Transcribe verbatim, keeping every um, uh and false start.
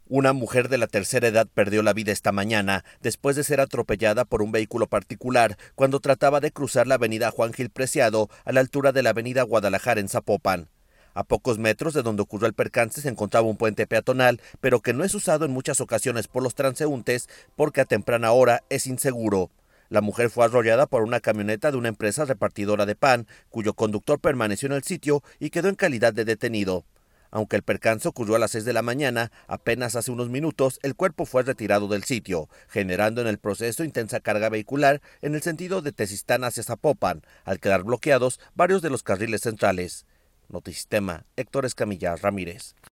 Una mujer de la tercera edad perdió la vida esta mañana después de ser atropellada por un vehículo particular cuando trataba de cruzar la avenida Juan Gil Preciado a la altura de la avenida Guadalajara en Zapopan. A pocos metros de donde ocurrió el percance se encontraba un puente peatonal, pero que no es usado en muchas ocasiones por los transeúntes porque a temprana hora es inseguro. La mujer fue arrollada por una camioneta de una empresa repartidora de pan, cuyo conductor permaneció en el sitio y quedó en calidad de detenido. Aunque el percance ocurrió a las seis de la mañana, apenas hace unos minutos el cuerpo fue retirado del sitio, generando en el proceso intensa carga vehicular en el sentido de Tezistán hacia Zapopan, al quedar bloqueados varios de los carriles centrales. Notisistema, Héctor Escamilla Ramírez.